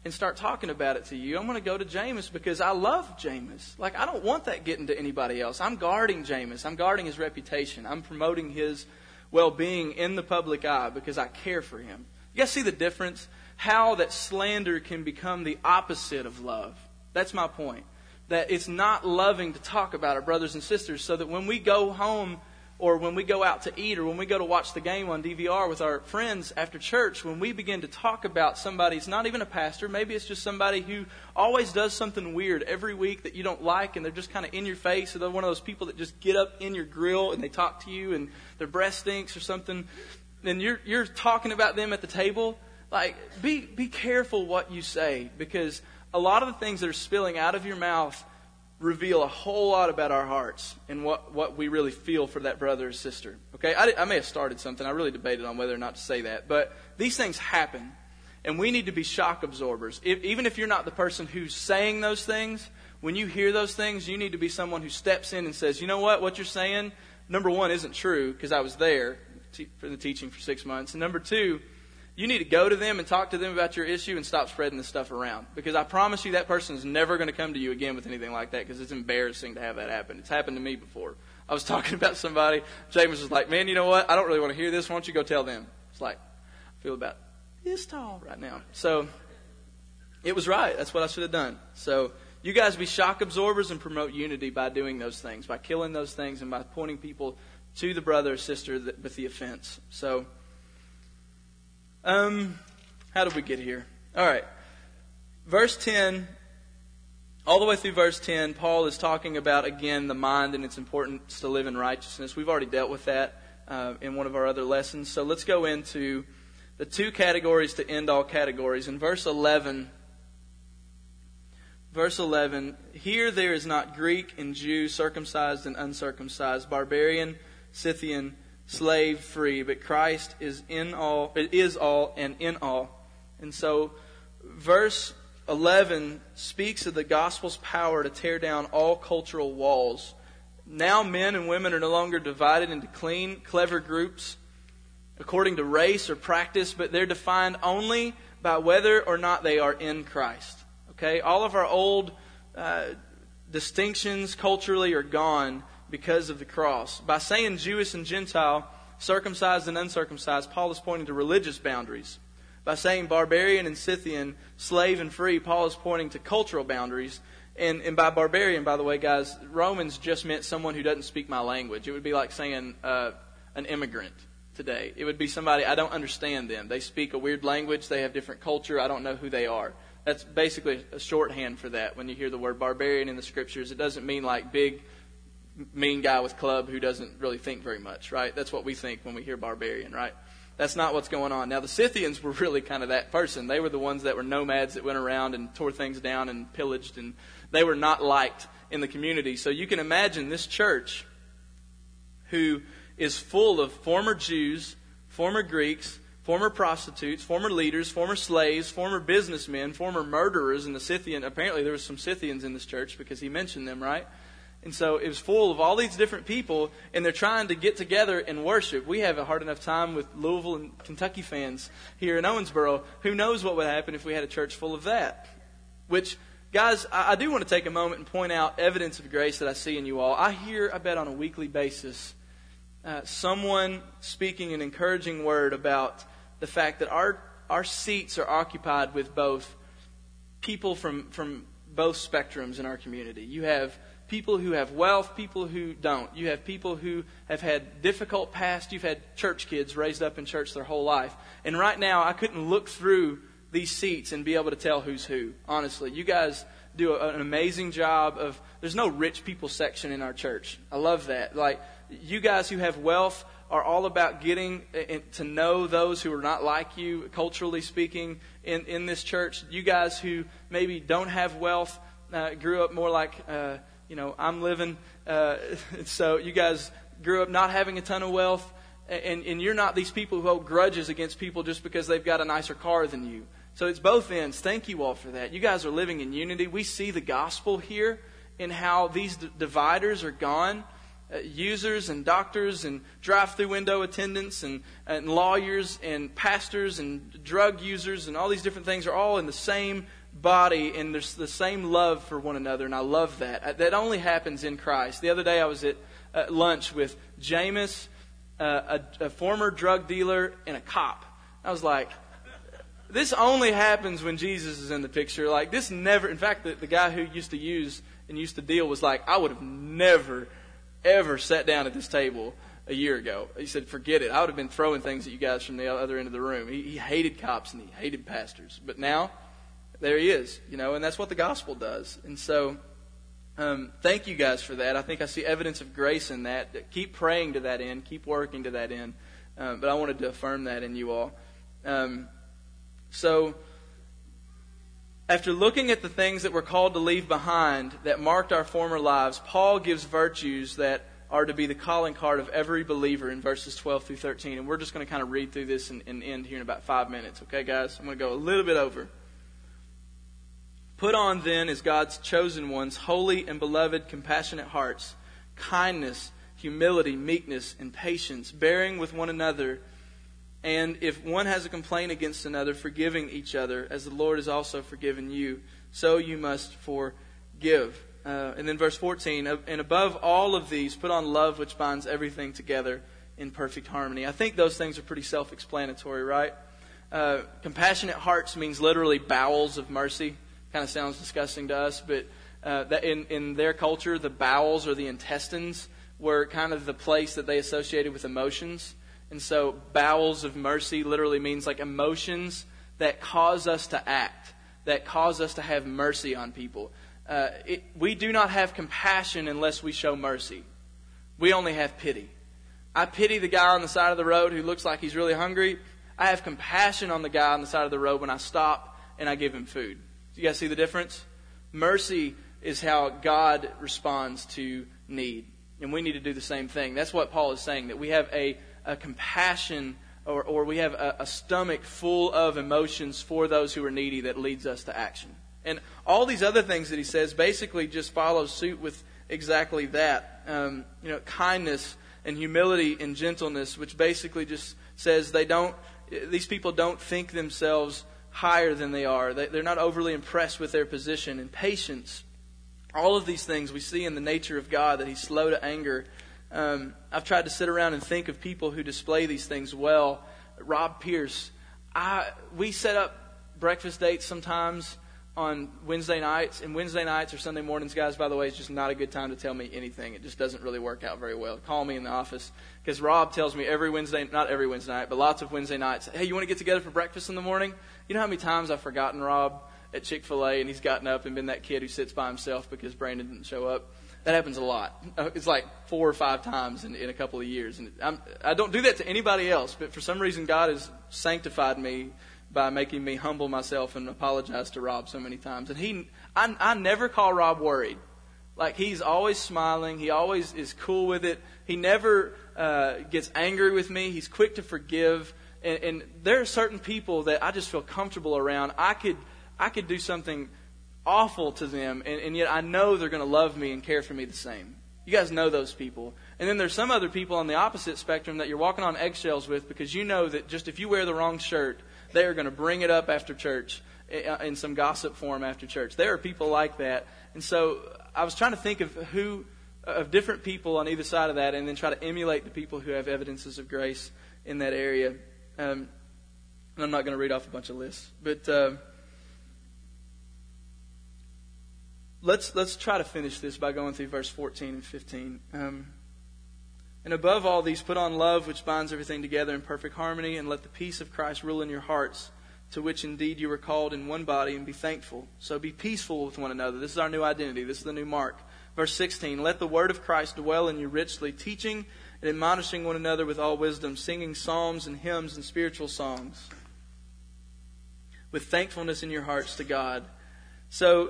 and start talking about it to you. I'm going to go to Jameis because I love Jameis. Like, I don't want that getting to anybody else. I'm guarding Jameis. I'm guarding his reputation. I'm promoting his well-being in the public eye because I care for him. You guys see the difference? How that slander can become the opposite of love. That's my point. That it's not loving to talk about our brothers and sisters, so that when we go home or when we go out to eat or when we go to watch the game on DVR with our friends after church, when we begin to talk about somebody, it's not even a pastor, maybe it's just somebody who always does something weird every week that you don't like, and they're just kind of in your face, or they're one of those people that just get up in your grill and they talk to you and their breath stinks or something, and you're talking about them at the table. Like, be careful what you say, because a lot of the things that are spilling out of your mouth reveal a whole lot about our hearts and what we really feel for that brother or sister. Okay, I may have started something. I really debated on whether or not to say that. But these things happen, and we need to be shock absorbers. Even if you're not the person who's saying those things, when you hear those things, you need to be someone who steps in and says, you know what you're saying, number one, isn't true, because I was there for the teaching for 6 months. And number two, you need to go to them and talk to them about your issue and stop spreading this stuff around. Because I promise you that person is never going to come to you again with anything like that, because it's embarrassing to have that happen. It's happened to me before. I was talking about somebody. James was like, man, you know what? I don't really want to hear this. Why don't you go tell them? It's like, I feel about this tall right now. So it was right. That's what I should have done. So you guys be shock absorbers and promote unity by doing those things, by killing those things and by pointing people to the brother or sister with the offense. So how did we get here? All right. Verse 10, all the way through verse 10, Paul is talking about, again, the mind and its importance to live in righteousness. We've already dealt with that in one of our other lessons. So let's go into the two categories to end all categories. In verse 11, here there is not Greek and Jew, circumcised and uncircumcised, barbarian, Scythian, slave, free, but Christ is all and in all. And so verse 11 speaks of the gospel's power to tear down all cultural walls. Now men and women are no longer divided into clean, clever groups according to race or practice, but they're defined only by whether or not they are in Christ. Okay, all of our old distinctions culturally are gone because of the cross. By saying Jewish and Gentile, circumcised and uncircumcised, Paul is pointing to religious boundaries. By saying barbarian and Scythian, slave and free, Paul is pointing to cultural boundaries. And by barbarian, by the way, guys, Romans just meant someone who doesn't speak my language. It would be like saying an immigrant today. It would be somebody, I don't understand them. They speak a weird language. They have different culture. I don't know who they are. That's basically a shorthand for that. When you hear the word barbarian in the Scriptures, it doesn't mean like big, mean guy with club who doesn't really think very much, right? That's what we think when we hear barbarian, right? That's not what's going on. Now, the Scythians were really kind of that person. They were the ones that were nomads that went around and tore things down and pillaged, and they were not liked in the community. So you can imagine this church who is full of former Jews, former Greeks, former prostitutes, former leaders, former slaves, former businessmen, former murderers. And the Scythian, apparently there was some Scythians in this church because he mentioned them, right? And so it was full of all these different people, and they're trying to get together and worship. We have a hard enough time with Louisville and Kentucky fans here in Owensboro. Who knows what would happen if we had a church full of that? Which, guys, I do want to take a moment and point out evidence of grace that I see in you all. I hear, I bet on a weekly basis, someone speaking an encouraging word about the fact that our seats are occupied with both people from both spectrums in our community. You have people who have wealth, people who don't. You have people who have had difficult past. You've had church kids raised up in church their whole life. And right now, I couldn't look through these seats and be able to tell who's who. Honestly, you guys do an amazing job of, there's no rich people section in our church. I love that. Like, you guys who have wealth are all about getting to know those who are not like you, culturally speaking, in this church. You guys who maybe don't have wealth, grew up more like, I'm living. So you guys grew up not having a ton of wealth, and you're not these people who hold grudges against people just because they've got a nicer car than you. So it's both ends. Thank you all for that. You guys are living in unity. We see the gospel here in how these dividers are gone. users and doctors and drive-through window attendants and lawyers and pastors and drug users and all these different things are all in the same body, and there's the same love for one another, and I love that. That only happens in Christ. The other day I was at lunch with Jameis, a former drug dealer, and a cop. I was like, this only happens when Jesus is in the picture. Like, this never, in fact, the guy who used to use and used to deal was like, I would have never, ever sat down at this table a year ago. He said, forget it. I would have been throwing things at you guys from the other end of the room. He hated cops and he hated pastors. But now, there he is, and that's what the gospel does. And so, thank you guys for that. I think I see evidence of grace in that. Keep praying to that end. Keep working to that end. But I wanted to affirm that in you all. So, after looking at the things that we're called to leave behind that marked our former lives, Paul gives virtues that are to be the calling card of every believer in verses 12 through 13. And we're just going to kind of read through this and end here in about 5 minutes. Okay, guys? I'm going to go a little bit over. Put on then as God's chosen ones, holy and beloved, compassionate hearts, kindness, humility, meekness, and patience, bearing with one another, and if one has a complaint against another, forgiving each other, as the Lord has also forgiven you, so you must forgive. And then verse 14, and above all of these, put on love, which binds everything together in perfect harmony. I think those things are pretty self-explanatory, right? Compassionate hearts means literally bowels of mercy. Kind of sounds disgusting to us, but that in their culture, the bowels or the intestines were kind of the place that they associated with emotions. And so bowels of mercy literally means like emotions that cause us to act, that cause us to have mercy on people. We do not have compassion unless we show mercy. We only have pity. I pity the guy on the side of the road who looks like he's really hungry. I have compassion on the guy on the side of the road when I stop and I give him food. Do you guys see the difference? Mercy is how God responds to need. And we need to do the same thing. That's what Paul is saying, that we have a compassion or we have a stomach full of emotions for those who are needy that leads us to action. And all these other things that he says basically just follow suit with exactly that. Kindness and humility and gentleness, which basically just says these people don't think themselves higher than they are. They're not overly impressed with their position. And patience. All of these things we see in the nature of God, that He's slow to anger. I've tried to sit around and think of people who display these things well. Rob Pierce. We set up breakfast dates sometimes on Wednesday nights. And Wednesday nights or Sunday mornings, guys, by the way, is just not a good time to tell me anything. It just doesn't really work out very well. Call me in the office. Because Rob tells me not every Wednesday night, but lots of Wednesday nights, hey, you want to get together for breakfast in the morning? You know how many times I've forgotten Rob at Chick-fil-A and he's gotten up and been that kid who sits by himself because Brandon didn't show up? That happens a lot. It's like 4 or 5 times in a couple of years. And I don't do that to anybody else, but for some reason God has sanctified me by making me humble myself and apologize to Rob so many times. And I never call Rob worried. Like, he's always smiling. He always is cool with it. He never gets angry with me. He's quick to forgive. And there are certain people that I just feel comfortable around. I could do something awful to them, and yet I know they're going to love me and care for me the same. You guys know those people. And then there's some other people on the opposite spectrum that you're walking on eggshells with, because you know that just if you wear the wrong shirt, they are going to bring it up after church in some gossip form after church. There are people like that. And so I was trying to think of different people on either side of that, and then try to emulate the people who have evidences of grace in that area. And I'm not going to read off a bunch of lists, but let's try to finish this by going through verse 14 and 15. And above all these, put on love, which binds everything together in perfect harmony, and let the peace of Christ rule in your hearts, to which indeed you were called in one body, and be thankful. So be peaceful with one another. This is our new identity. This is the new mark. Verse 16, let the word of Christ dwell in you richly, teaching and admonishing one another with all wisdom, singing psalms and hymns and spiritual songs, with thankfulness in your hearts to God. So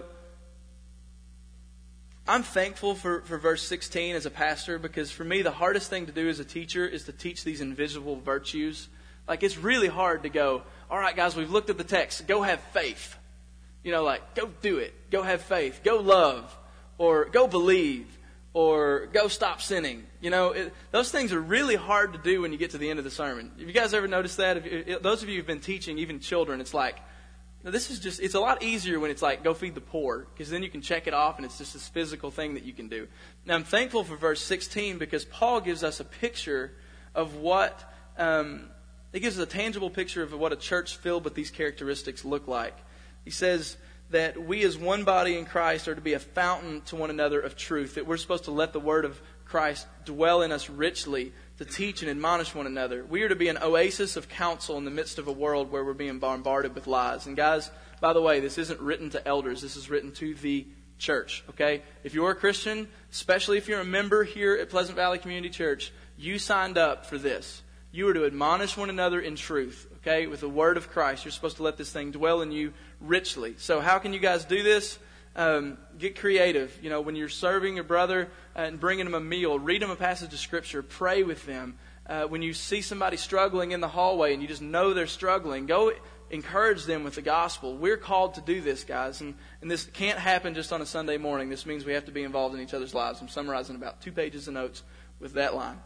I'm thankful for verse 16 as a pastor, because for me the hardest thing to do as a teacher is to teach these invisible virtues. Like, it's really hard to go, all right, guys, we've looked at the text. Go have faith. Go do it. Go have faith. Go love. Or go believe. or go stop sinning. Those things are really hard to do when you get to the end of the sermon. Have you guys ever noticed that? Those of you who've been teaching, even children, it's like, it's a lot easier when it's like, go feed the poor, because then you can check it off and it's just this physical thing that you can do. Now, I'm thankful for verse 16 because Paul gives us a picture of what, it gives us a tangible picture of what a church filled with these characteristics look like. He says that we as one body in Christ are to be a fountain to one another of truth, that we're supposed to let the word of Christ dwell in us richly, to teach and admonish one another. We are to be an oasis of counsel in the midst of a world where we're being bombarded with lies. And guys, by the way, this isn't written to elders. This is written to the church, okay? If you're a Christian, especially if you're a member here at Pleasant Valley Community Church, you signed up for this. You are to admonish one another in truth, okay? With the word of Christ. You're supposed to let this thing dwell in you richly. So how can you guys do this? Get creative. When you're serving your brother and bringing them a meal, read them a passage of Scripture, pray with them. When you see somebody struggling in the hallway and you just know they're struggling, go encourage them with the gospel. We're called to do this, guys, and this can't happen just on a Sunday morning. This means we have to be involved in each other's lives. I'm summarizing about 2 pages of notes with that line.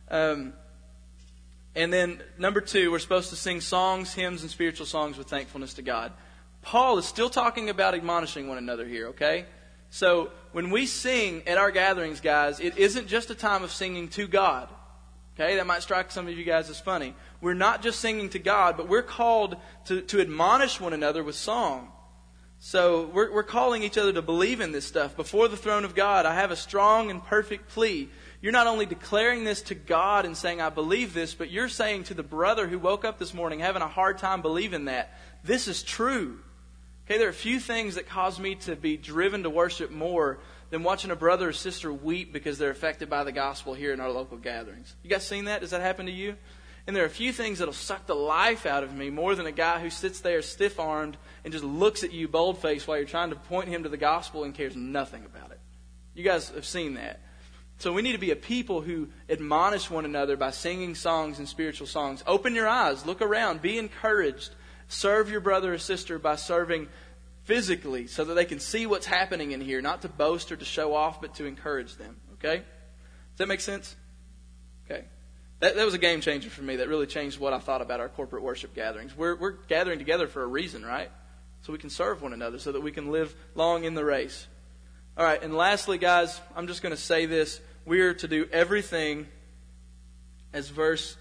And then number 2, we're supposed to sing songs, hymns, and spiritual songs with thankfulness to God. Paul is still talking about admonishing one another here, okay? So when we sing at our gatherings, guys, it isn't just a time of singing to God. Okay, that might strike some of you guys as funny. We're not just singing to God, but we're called to admonish one another with song. So we're calling each other to believe in this stuff. Before the throne of God, I have a strong and perfect plea. You're not only declaring this to God and saying, I believe this, but you're saying to the brother who woke up this morning having a hard time believing that, this is true. Okay, there are a few things that cause me to be driven to worship more than watching a brother or sister weep because they're affected by the gospel here in our local gatherings. You guys seen that? Does that happen to you? And there are a few things that'll suck the life out of me more than a guy who sits there stiff-armed and just looks at you bold-faced while you're trying to point him to the gospel and cares nothing about it. You guys have seen that. So we need to be a people who admonish one another by singing songs and spiritual songs. Open your eyes. Look around. Be encouraged. Serve your brother or sister by serving physically so that they can see what's happening in here. Not to boast or to show off, but to encourage them. Okay? Does that make sense? Okay. That was a game changer for me. That really changed what I thought about our corporate worship gatherings. We're gathering together for a reason, right? So we can serve one another, so that we can live long in the race. All right, and lastly, guys, I'm just going to say this. We are to do everything, as verse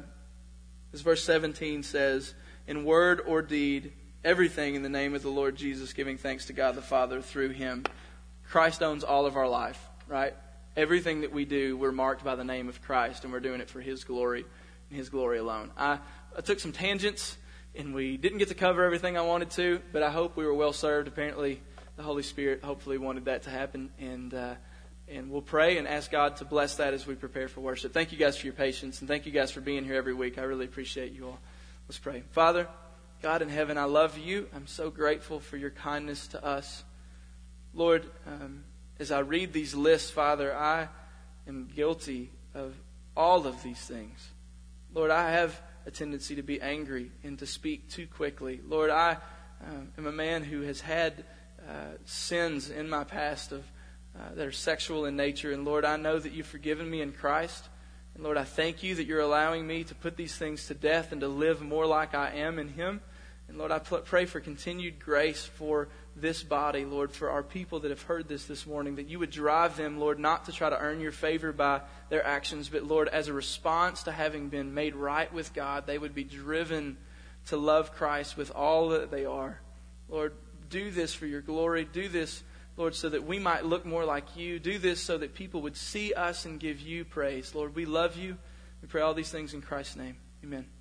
17 says, in word or deed, everything in the name of the Lord Jesus, giving thanks to God the Father through Him. Christ owns all of our life, right? Everything that we do, we're marked by the name of Christ, and we're doing it for His glory and His glory alone. I took some tangents, and we didn't get to cover everything I wanted to, but I hope we were well served. Apparently, the Holy Spirit hopefully wanted that to happen, and we'll pray and ask God to bless that as we prepare for worship. Thank you guys for your patience, and thank you guys for being here every week. I really appreciate you all. Let's pray. Father, God in heaven, I love you. I'm so grateful for your kindness to us. Lord, as I read these lists, Father, I am guilty of all of these things. Lord, I have a tendency to be angry and to speak too quickly. Lord, I am a man who has had sins in my past that are sexual in nature. And Lord, I know that you've forgiven me in Christ. And Lord, I thank you that you're allowing me to put these things to death and to live more like I am in Him. And Lord, I pray for continued grace for this body, Lord, for our people that have heard this morning, that you would drive them, Lord, not to try to earn your favor by their actions, but Lord, as a response to having been made right with God, they would be driven to love Christ with all that they are. Lord, do this for your glory. Do this, Lord, so that we might look more like you. Do this so that people would see us and give you praise. Lord, we love you. We pray all these things in Christ's name. Amen.